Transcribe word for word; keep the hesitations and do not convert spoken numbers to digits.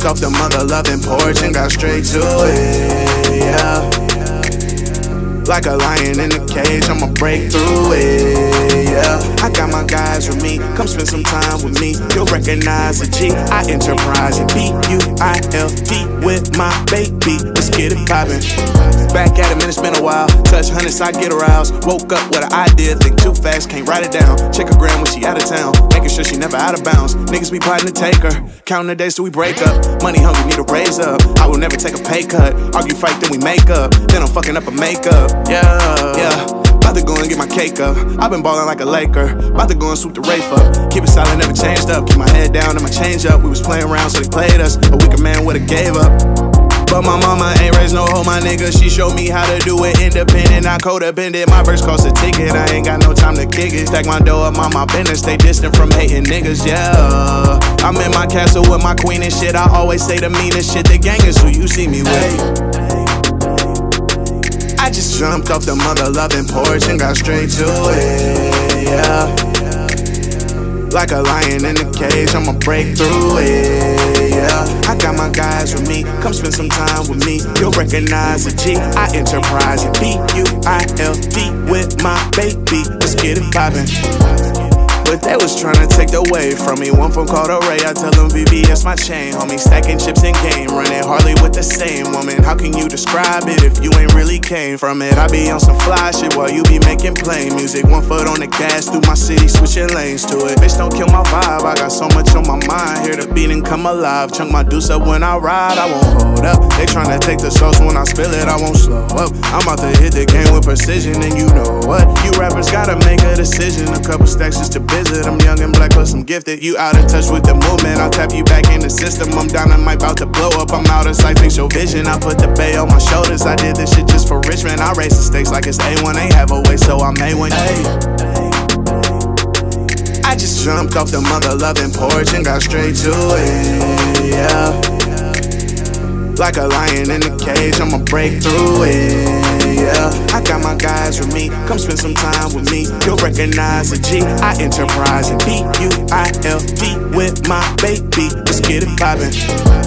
jumped off the mother-loving porch and got straight to it, yeah. Like a lion in a cage, I'ma break through it, yeah. I got my guys with me, come spend some time with me. You'll recognize a G, I Enterprise and B U I L D with my baby. Let's get it poppin'. Back at him and it's been a while. Touch hundreds, I get aroused. Woke up with an idea, think too fast, can't write it down. Check her gram when she out of town, making sure she never out of bounds. Niggas be plotting to take her, counting the days till we break up. Money hungry, need a raise up. I will never take a pay cut. Argue, fight, then we make up. Then I'm fucking up a makeup. Yeah, yeah. About to go and get my cake up. I've been ballin' like a Laker. About to go and swoop the Rafe up. Keep it solid, never changed up. Keep my head down and my change up. We was playing around, so they played us. A weaker man would've gave up. But my mama ain't raised no hoe, my nigga. She showed me how to do it independent. I codependent. My verse cost a ticket. I ain't got no time to kick it. Stack my dough up, mind my business. Stay distant from hating niggas, yeah. I'm in my castle with my queen and shit. I always say the meanest shit. The gang is who you see me with. I just jumped off the mother-loving porch and got straight to it, yeah. Like a lion in a cage, I'ma break through it, yeah. I got my guys with me, come spend some time with me. You'll recognize a G, I Enterprise and B U I L D with my baby. Let's get it poppin'. But they was tryna take the wave from me. One phone called Array, I tell them V B S my chain, homie. Stacking chips in game, running hardly with the same woman. How can you describe it if you ain't really came from it? I be on some fly shit while you be making plain music. One foot on the gas through my city, switching lanes to it. Bitch, don't kill my vibe, I got so much on my mind. Hear the beat and come alive. Chunk my deuce up when I ride, I won't hold up. They tryna take the sauce when I spill it, I won't slow up. I'm about to hit the game with precision, and you know what? You rappers gotta make a decision. A couple stacks just to visit. I'm young and black, plus I'm gifted. You out of touch with the movement, I'll tap you back in the system. I'm down, I might bout to blow up. I'm out of sight, fix your vision. I put the bay on my shoulders. I did this shit just for Richmond. I raise the stakes like it's A one. Ain't have a way, so I made one. Ay. I just jumped off the mother-loving porch and got straight to it, yeah. Like a lion in a cage, I'ma break through it, yeah. I got my guys with me, come spend some time with me. You'll recognize a G, I Enterprise and B U I L D with my baby. Let's get it poppin'.